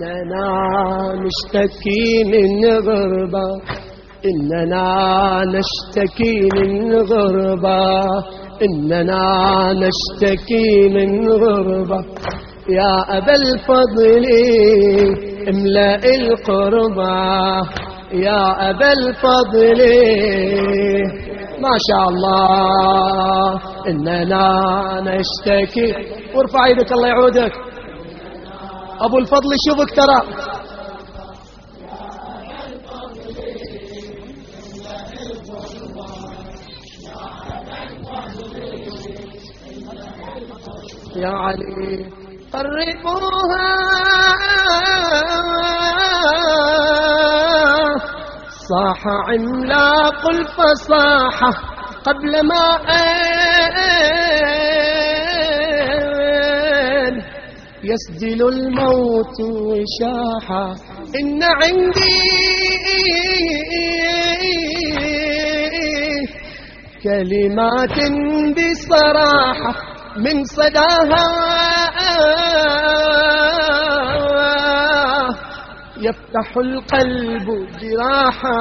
إننا نشتكي من غربة، إننا نشتكي من غربة، إننا نشتكي من غربة. يا أبا الفضل املأ القربة، يا أبا الفضل ما شاء الله. إننا نشتكي، وارفع يدك الله يعودك أبو الفضل شوفك ترى. يا علي قربوها صاح عملاق الفصاحة قبل ما يسدل الموت وشاحة. إن عندي كلمات بصراحة من صداها يفتح القلب جراحا.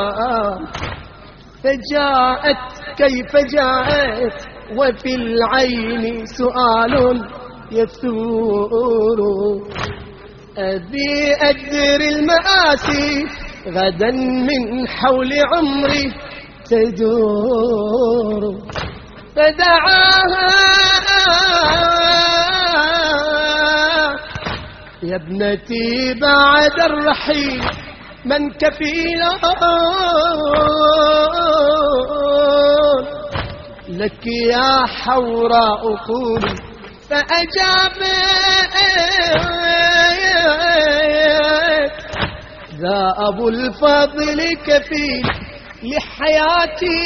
فجاءت كيف جاءت وفي العين سؤال يثور. أبي أدري المآسي غدا من حول عمري تدور. فدعاها يا ابنتي بعد الرحيل من كفيل لك يا حوراء قولي. فأجابت ذا أبو الفضل كفيل لحياتي،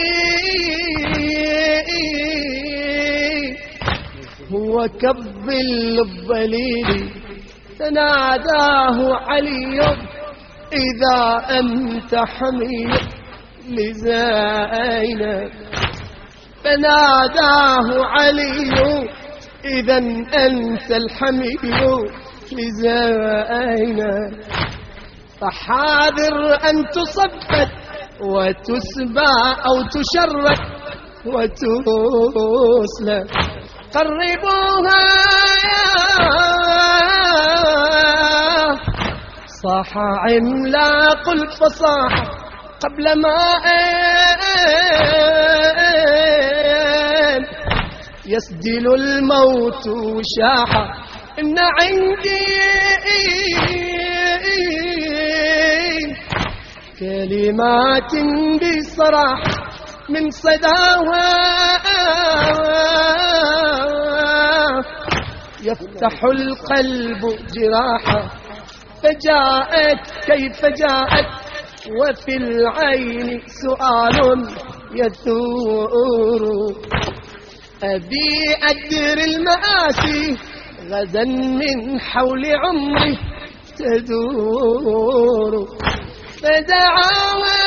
هو كالظل الظليل. فناداه علي إذا أنت حمي لزينب، فناداه علي إذا أنت الحمي لزينب. فحاذر أن تصفت وتسبى أو تشرك وتسلم. قربوها صاح عملاق الفصاحة قبل ما يسدل الموت وشاحة. إن عندي كلمات بصراحة من صداها يفتح القلب جراحا. فجاءت كيف جاءت وفي العين سؤال يثور. أبي أدري المآسي غدا من حول عمري تدور. فدعاها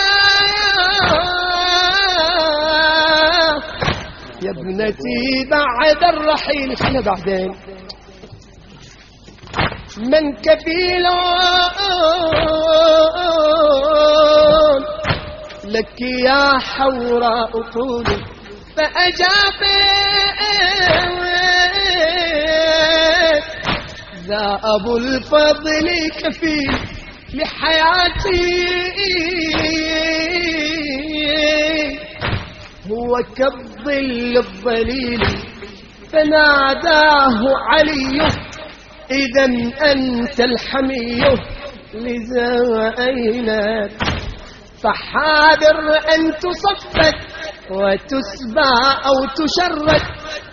يا ابنتي بعد الرحيل. احنا بعدين من كفيل لك يا حوراء طولي. فأجابت ذا أبو الفضل كفيل لحياتي، هو كالظل الظليل. فناداه علي إذا أنت الحمي لزينب. فحاذر أن تصفت وتسبى أو تشرك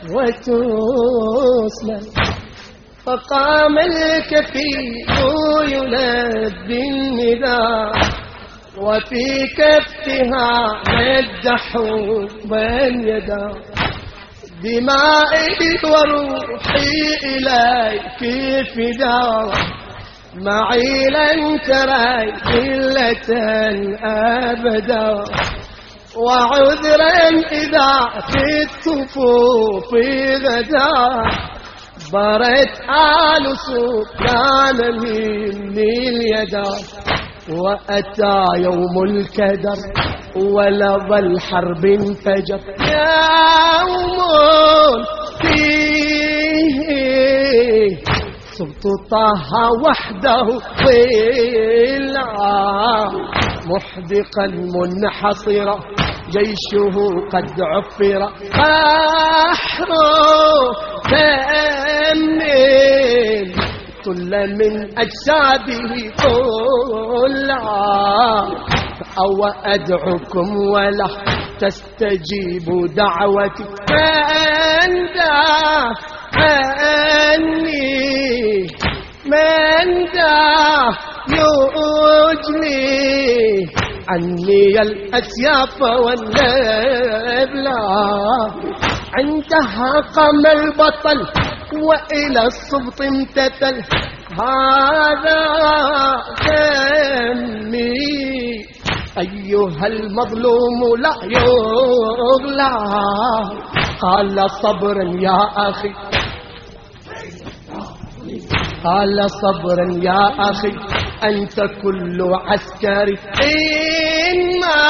وتسلم. فقام الكفيل يلبي النداء وفي كفها مد حبا يدا. دمائي وروحي إليك فداء، معي لن ترى إلة أبدا. وعذرا إذا في الصفوف غدا صبرت آل سفيان من اليدار، وأتى يوم الكدر ولظى الحرب انفجر. يوم فيه صبت طه وحده ضلع، محدقا منحصرا جيشه قد عفر. بحر تأمين كل من أجساده طلع، أو أدعوكم ولا تستجيبوا دعوتي. من ذا يجلي عني الأسياف والنبلة. عندها قام البطل وإلى الصبط امتثل، هذا دمي أيها المظلوم لا يغلى. قال صبرا يا أخي، قال صبرا يا أخي أنت كل عسكري، إما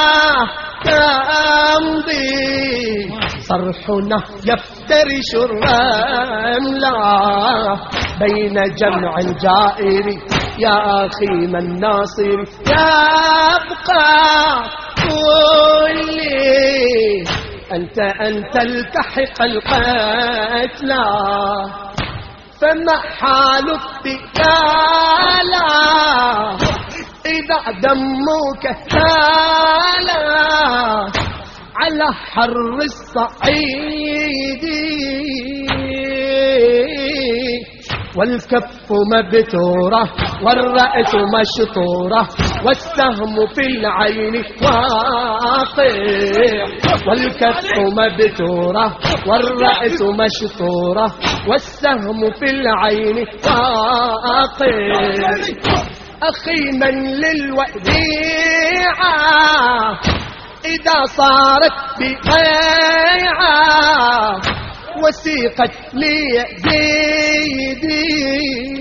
تمضي صرحنا يفترش الرملة بين جمع جائر. يا أخي من ناصر يبقى كلي أن تلتحق القتلى. فما حال الثقالى إذا دمك تالا على حر الصعيد، والكف مبتورة والرأس مشطورة والسهم في العين واقع. والكف مبتورة والرأس مشطورة والسهم في العين واقع. أخي من للوديعة إذا صارت بقيعة وسيقت لي بيدي.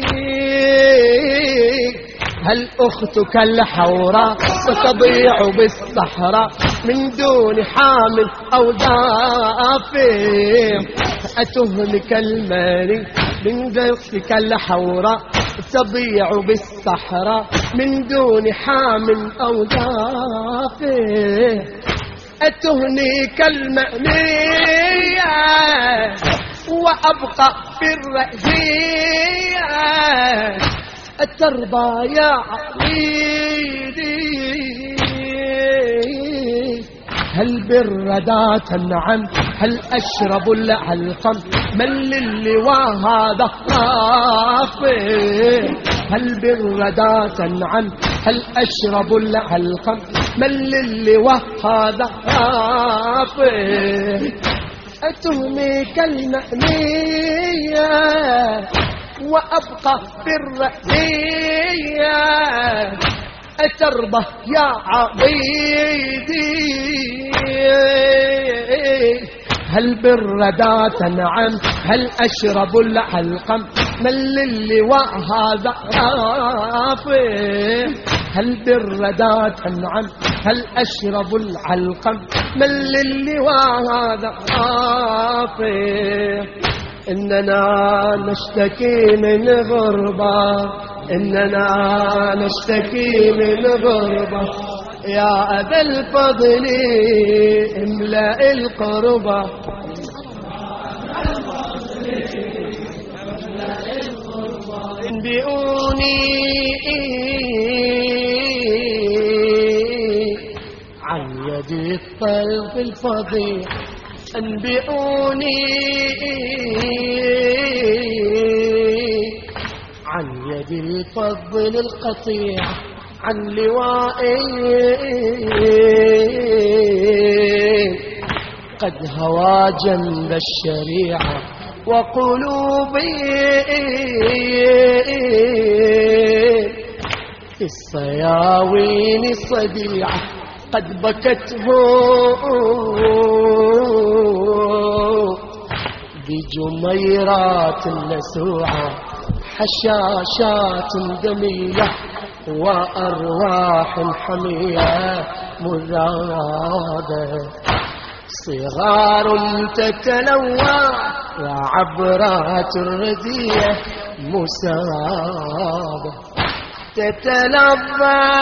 هل أختك الحوراء ستضيع بالصحراء من دون حامل أو دافع؟ أتهلك المالي من أختك الحوراء تضيع بالصحراء من دون حامل أو دافع. أتهنيك المأنية وأبقى في الرأسية، أترضى يا عبيدي؟ هل بالردى تنعم؟ هل أشرب العلقم؟ من للواء هذا رافع؟ هل بالردى تنعم؟ هل أشرب العلقم؟ من للواء هذا رافع؟ أتهميك المأنية وأبقى في الرأسية، أترضى يا عبيدي؟ هل بالردى تنعم؟ هل أشرب العلقم؟ من للواء هذا رافع؟ هل بالردى تنعم؟ هل أشرب العلقم؟ من للواء هذا رافع؟ إننا نشتكي من غربة، إننا نشتكي من غربة. يا أبا الفضل املأ القربة. انبئوني عن يد الطلق الفظيع، انبئوني عن يد الفضل القطيع، عن لوائي قد هوى جنب الشريعة وقلوبي في الصياوين الصديعة قد بكته بجميرات لسوعة حشاشات دمية وأرواح حمية مذابة صغار تتلوى وعبرات الردية مسابة تتلبى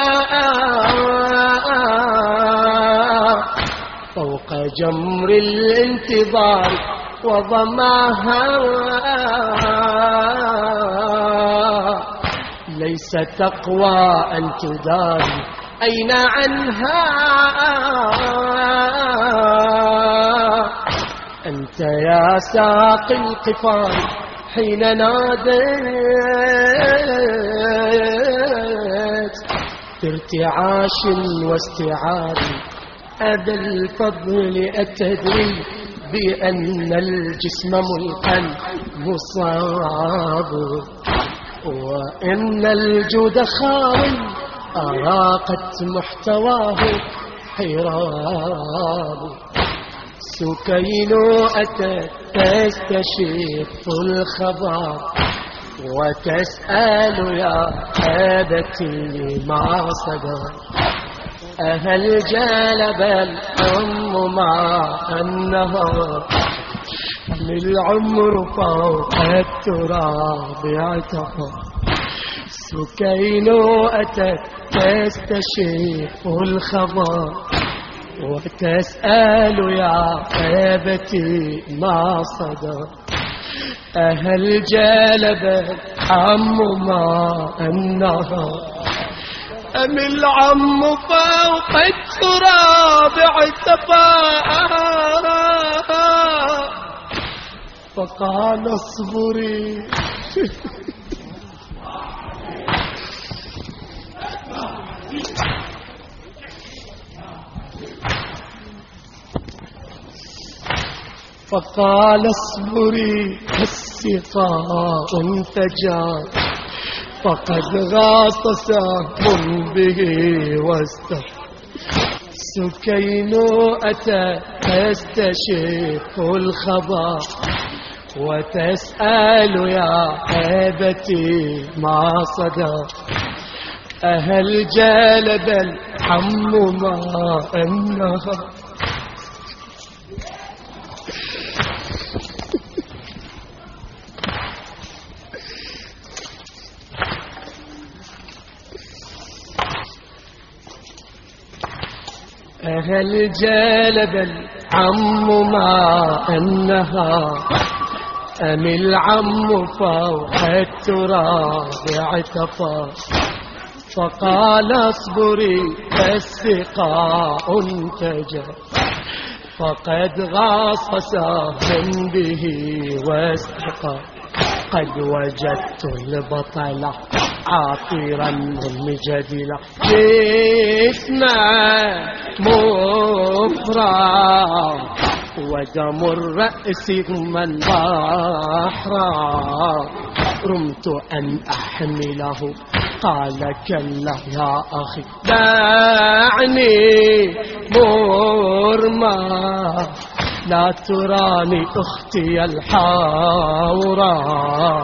فوق جمر الانتظار وضماها ليس تقوى أن تداري أين عنها أنت يا ساقي القفار حين ناديت بارتعاش واستعار أبا الفضل أتدري بأن الجسم ملقا مصاب وإن الجود خار أراقت محتواه حراب سكين أتت تستشف الخبر وتسأل يا أبتي ما صدر أهل جلب الأم مع النهر من العمر فوق التراب اعتقى سكين أتت تستشف الخبر وتسأل يا أبتي ما صدر أهل جلب الحم مع النهر أم العم فوق التراب اعتفى فقال اصبري فقال اصبري السقاء انتجا فقد غاص سهم به واستفى سكين أتى تستشف الخبر وتسأل يا أبتي ما صدر أهل جلب الحم ماء النهر أهل جلب العم ماء النهار أم العم فوق التراب اعتفى فقال اصبري السقاء انتجى فقد غاص سهم به واستقى قد وجدت البطل عاطرا مجدلا جسما مفرا ودم الرأس من بحرا رمت أن أحمله قال كلا يا أخي دعني مرمى لا تراني أختي الحاورى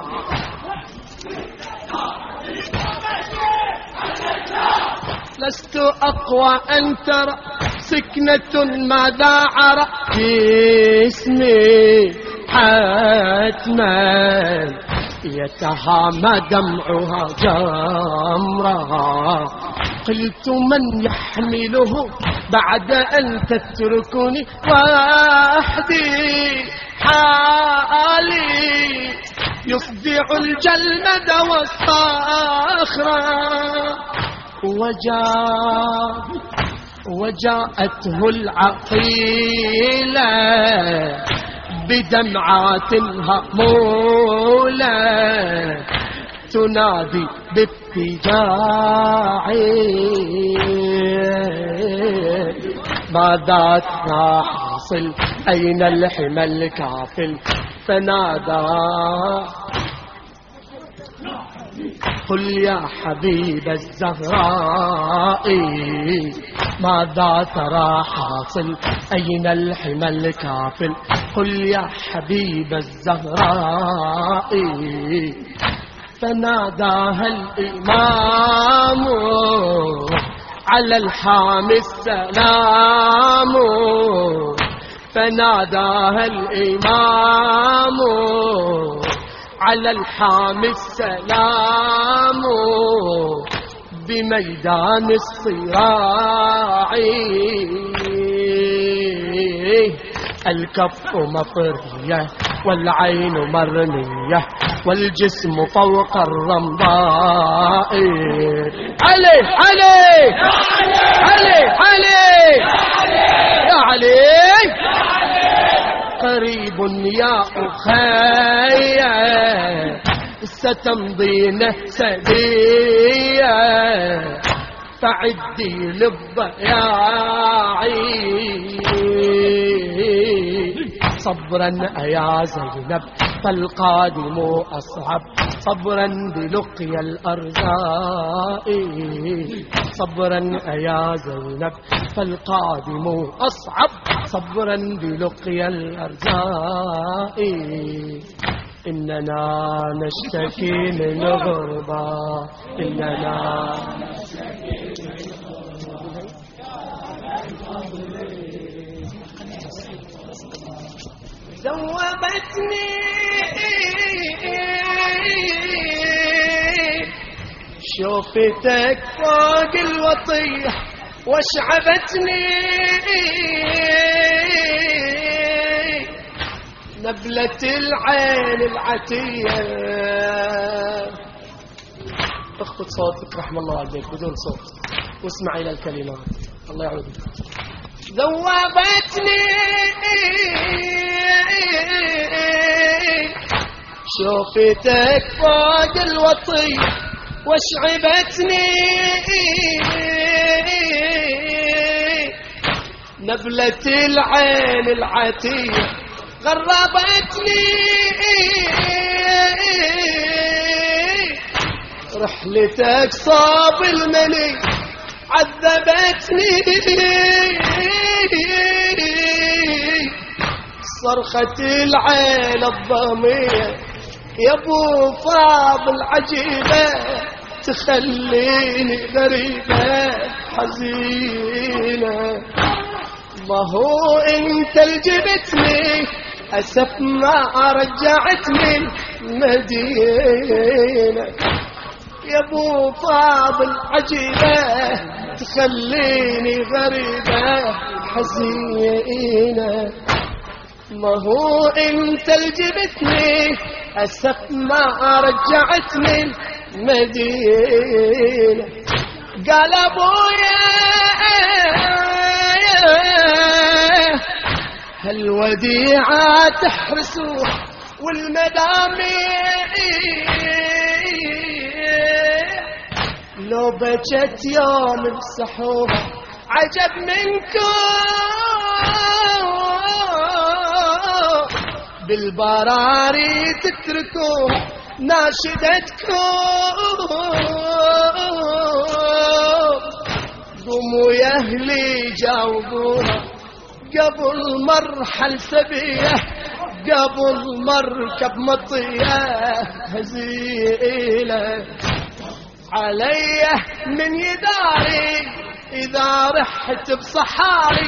لست أقوى أن ترى سكنة ماذا عرى جسمي حتما يتهامى دمعها جمرها قلت من يحمله بعد أن تتركني وحدي حالي يصدع الجلمد والصخرة وجاءته العقيلة بدمعات هأمولة تنادي باتجاعي ماذا حاصل أين الحمى الكافل فنادى قل يا حبيب الزهراء ماذا ترى حاصل أين الحمى الكافل قل يا حبيب الزهراء فناداها الإمام على الحامي السلام فناداها الإمام على الحامي السلام بميدان الصراع الكف مفرية والعين مرمية والجسم فوق الرمضاء علي علي علي علي يا علي قريب يا أخي ستمضين سديا فعدي للضياع صبرا يا زينب فالقادم أصعب صبرا بلقيا الأرزاق صبرا يا زينب فالقادم أصعب صبرا بلقيا الأرزاق إننا نشتكي من غربة إننا نشتكي ذوبتني شوفتك فوق الوطية واشعبتني نبلة العين العتية اخفض صوتك رحم الله عليك بدون صوت واسمع إلى الكلمات الله يعودك ذوبتني شوفتك فوق الوطية واشعبتني نبلة العين العتية غربتني رحلتك صاب المني عذبتني صرخة العين الضمية يا ابو فاضل عجيبة تخليني غريبة حزينة ما هو انت اللي جبتني اسف ما رجعتني المدينة يا ابو فاضل عجيبة تخليني غريبة حزينة ما هو انت اللي جبتني اسف ما رجعتني المدينة قال ابويا هالوديعة تحرسوه والمدامع لو بجت يوم امسحوها عجب منكم بالبراري تتركوها ناشدتكم قوموا يا اهلي جاوبوها قبل مرحل سبيه قبل مركب مطيه هزيله علي من يداري اذا رحت بصحاري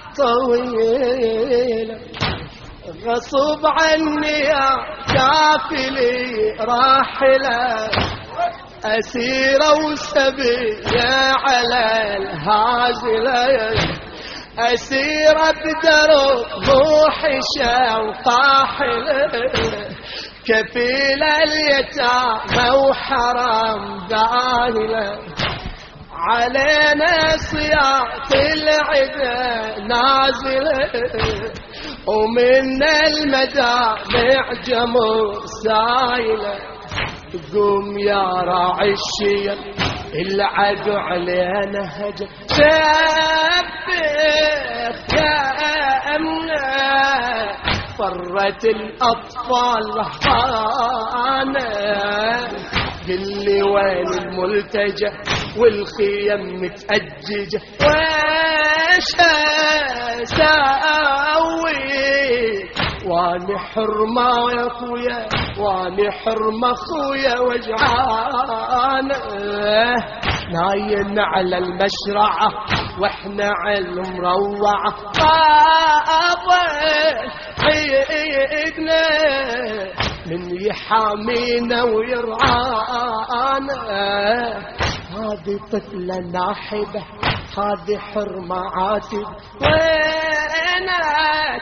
طويله غصب عني يا كافلي راحله أسيرة وسبية على الهازلة أسيرة بدرب روحي وطاحلة كفيلة اليتامى وحرام ذاهلة علينا صياط العدا نازلة ومن المدامع جمر سايلة قوم يا راعي الشير العدو علينا هجم شبك يا أمنا فرت الأطفال رهبانة قل لي وين الملتجى والخيم متأججة ويش اسوي واني حرمة يا اخويا واني حرمة اخويا وجعانه نايم على المشرعة واحنا على المروعة عيدنا من يحامينا ويرعانا هذه طفلة ناحبة هذه حرمة عاتب وينك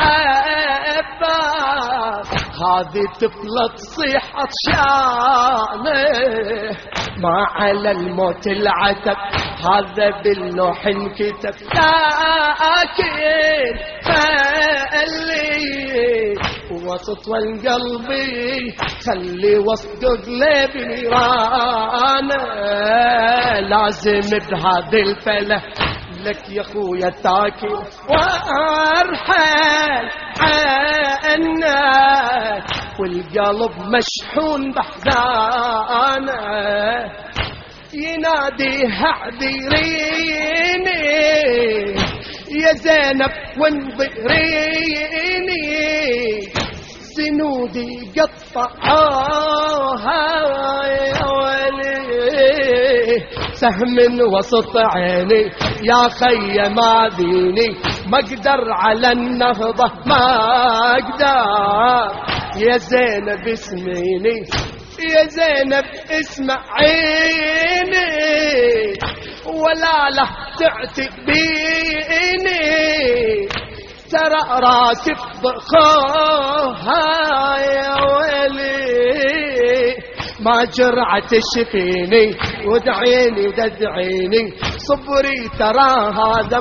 عباس هذه طفلة تصيح عطشانة ما على الموت العتب هذا باللوح انكتب لكن خلي وسط والقلبي خلي وسط قلبي نيرانه لازم بهذه الفله لك يا خويا تاكل وارحل عنك والقلب مشحون بحزانه يناديها عذريني يا زينب وانظريني سنودي قطعوها يا ولي سهم وسط عيني يا خي ما ديني ما اقدر على النهضة ما اقدر يا زينب اسمعيني يا زينب اسمعيني ولا له تعتبيني ترى راسي بخوها يا ولي ما جرعة تشفيني ودعيني ودعيني صبري ترى هذا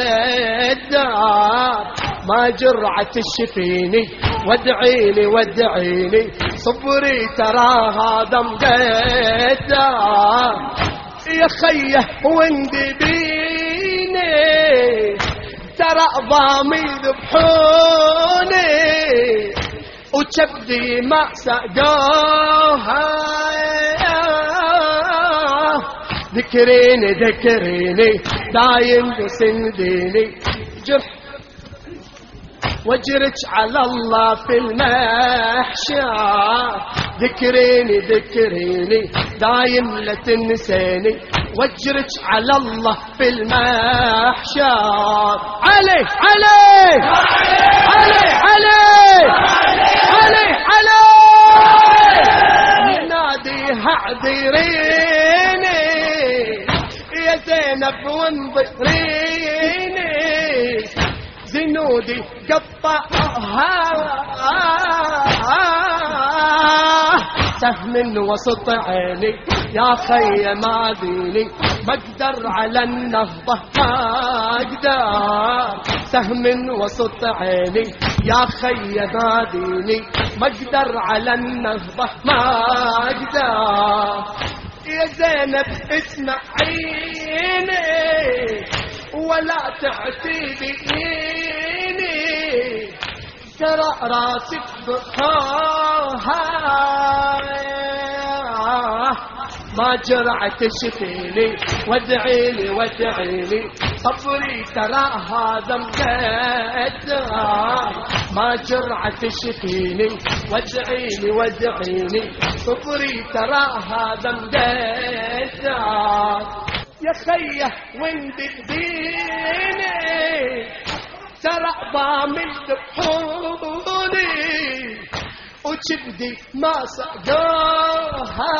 مقدر ما جرعة تشفيني وادعيني وادعيني صبري ترى هذا مقدر يا خيه واندبيني ترى ضامي ذبحوني وكبدي ما سقوها ذكريني ذكريني دايم بسنديني جرح واجرك على الله في المحشر ذكريني ذكريني دايم لا تنسيني واجرك على الله في المحشر علي علي علي علي علي علي يناديها عذريني يا زينب وانظريني زنودي قطعها سهم وسط عيني يا خي ما ديني ما اقدر على النهضة ما اقدر سهم وسط عيني يا خي ما ديني ما اقدر على النهضة ما اقدر يا زينب اسمعيني ولا تعتبيني ترى راسك بخوها ما جرعت تشفيني وادعيني وادعيني صبري ترى هذا مقدر ما جرعت تشفيني وادعيني وادعيني صبري ترى هذا مقدر يا خيه واندبيني ترى ضامن ذبحوني وكبدي ما سقوها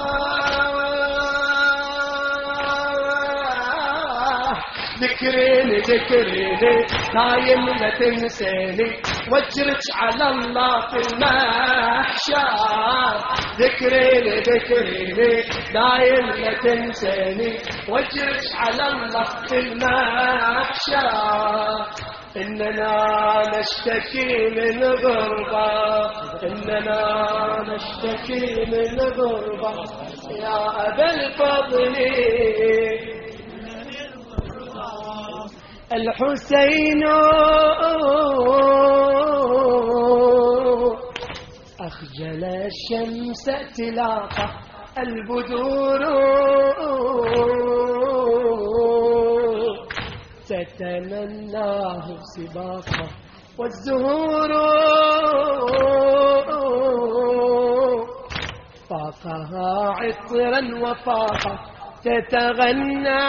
ذكريني ذكريني نايم لا تنسيني واجرك على الله في المحشر ذكريني ذكريني نايم لا تنسيني واجرك على الله في المحشر إننا نشتكي من غربة إننا نشتكي من غربة يا أبا الفضل الحسين أخجل الشمس تلاقى البذور تتمناه سباقا والزهور فاقها عطرا وفاقا تتغنى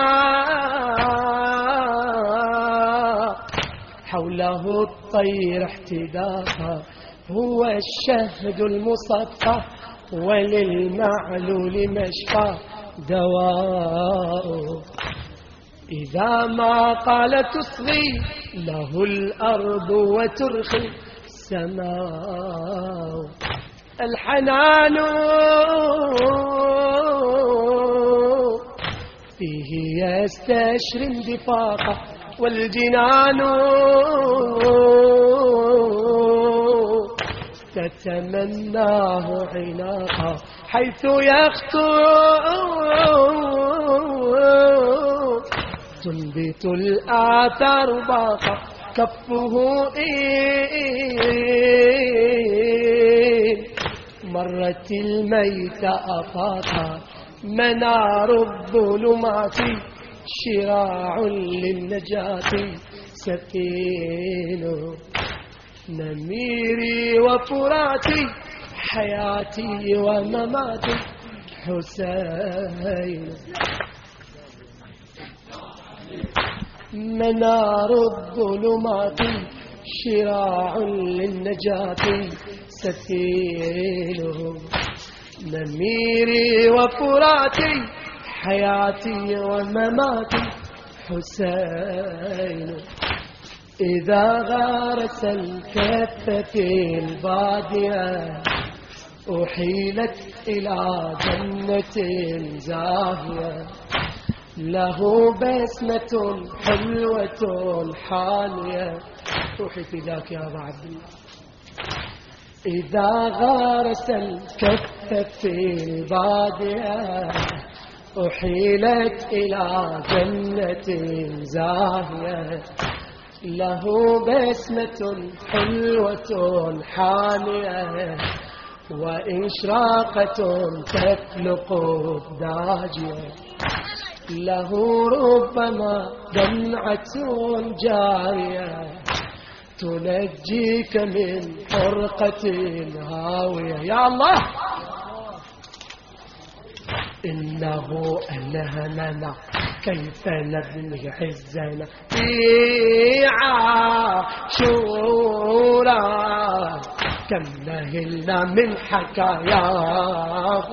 حوله الطير احتداقا هو الشهد المصفى وللمعلول مشفى دواء إذا ما قال تصغي له الأرض وترخي السماء الحنان فيه يستشري اندفاقا والجنان تتمناه عناقا حيث يخطو تنبت الآثار باقا كفه إن مرت الميت أفاقا منار الظلمات شراع للنجاة سفين نميري وفراتي حياتي ومماتي حسين منار الظلمات شراع للنجاة سفينه نميري وفراتي حياتي ومماتي حسين إذا غارس الكف في البادية أحيلت إلى جنة زاهية له بسمة حلوة حانية روحي فداك يا أبا عبد الله إذا غارس الكف في البادية أحيلت إلى جنة زاهية له بسمة حلوة حانية وإشراقة تفلق الداجية له ربما دمعة جارية تنجيك من حرقة هاوية يا الله إنه ألهمنا كيف نبني عزنا في عاشورا كم نهلنا من حكاياه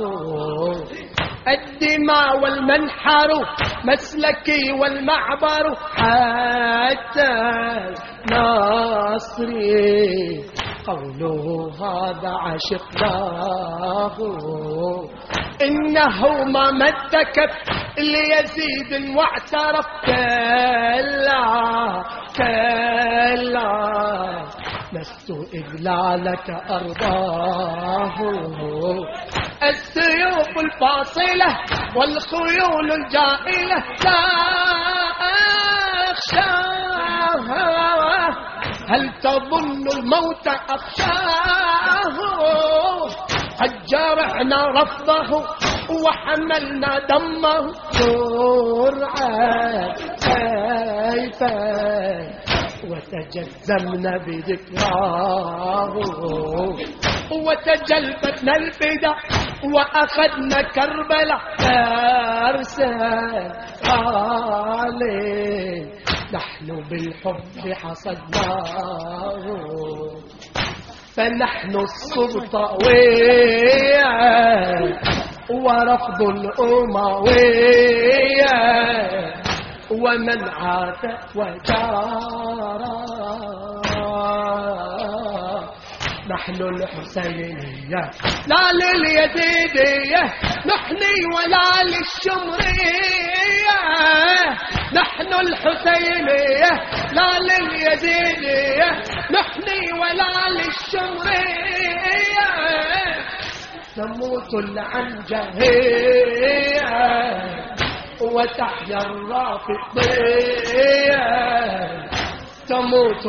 الدماء والمنحر مسلكي والمعبر حتى ناصري قوله هذا عشقناه إنه ما مدكت ليزيد واعترف كلا كلا لست إذلالك أرضاه السيوف الفاصلة والخيول الجائلة لا أخشاها هل تظن الموت أخشاه قد جرحنا رفضه وحملنا دمه سرعة سيفا وتجزمنا بذكراه وتجلبتنا الفدا وأخذنا كربلاء أرسل عليه نحن بالحب حصدناه فنحن السلطوية ورفض الأموية ومن عاد وجارا نحن الحسينية لا لليزيدية نحني ولا للشمرية نحن الحسينية لا لليزيدية نحني ولا للشمرية نموت العنجهية وتحيا الرافضية تموت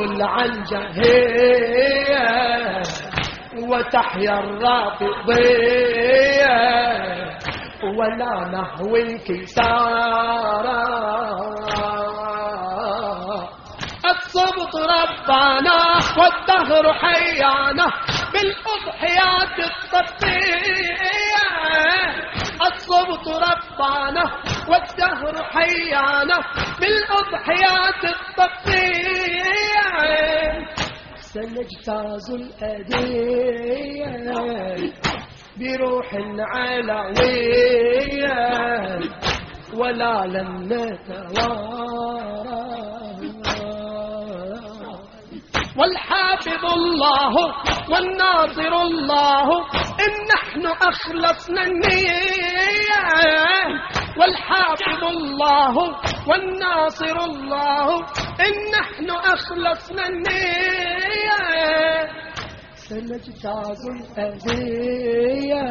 العنجهية وتحيا الرافضية ولا نهوي انكسارا. الصبط ربانا والدهر حيانا بالأضحيات الطبية. الصبط ربانا والدهر حيانا بالأضحيات الطبية. سنجتاز الأذية بروح علوية ولا لن نتوارى. والحافظ الله والناصر الله إن نحن أخلصنا النية. والحافظ الله والناصر الله إن نحن أخلصنا النية. سنجتاز الأذية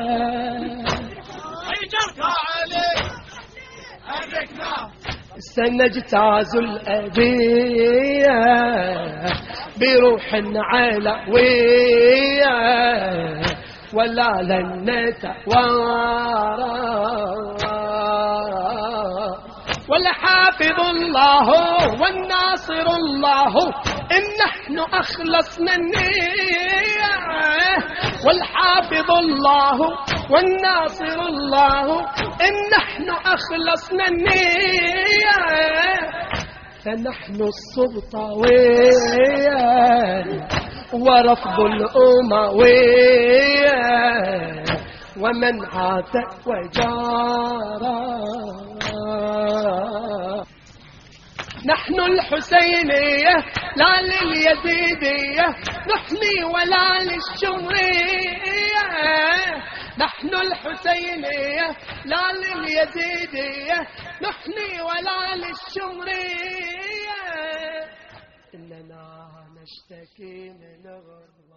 سنجتاز الأذية بروح علوية ولا لن نتوارى. والحافظ الله والناصر الله إن نحن أخلصنا النية. والحافظ الله والناصر الله إن نحن أخلصنا النية. فنحن السلطوية ورفض الأموية ومن عاد وجارا. نحن الحسينية لا لليزيدية نحني ولا للشمرية. نحن الحسينية لا لليزيدية نحني ولا للشمرية. إننا نشتكي من غربة